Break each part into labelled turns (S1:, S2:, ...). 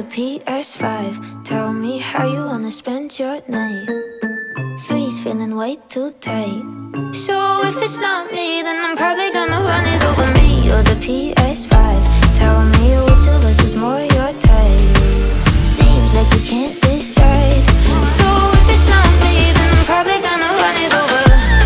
S1: PS5. Tell me how you wanna spend your night. Three's feeling way too tight. So if it's not me, then I'm probably gonna run it over me or the PS5. Tell me which of us is more your type. Seems like you can't decide. So if it's not me, then I'm probably gonna run it over.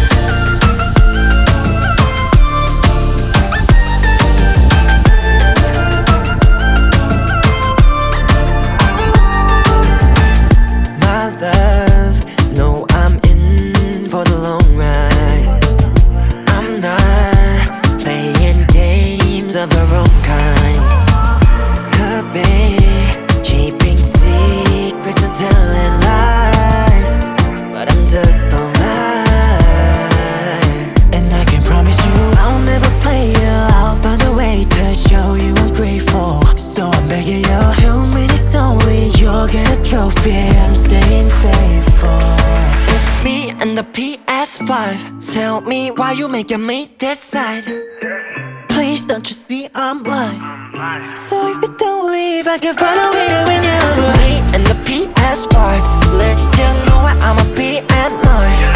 S2: Of the wrong kind. Could be keeping secrets and telling lies, but I'm just a lie. And I can promise you I'll never play you out, by the way to show you I'm grateful. So I'm begging you, 2 minutes only, you'll get a trophy. I'm staying faithful. It's me and the PS5. Tell me why you making me decide. Please don't you see I'm lying? So if you don't leave, I can find a way to win you. Me and the PS5, let you know where I'ma be at night.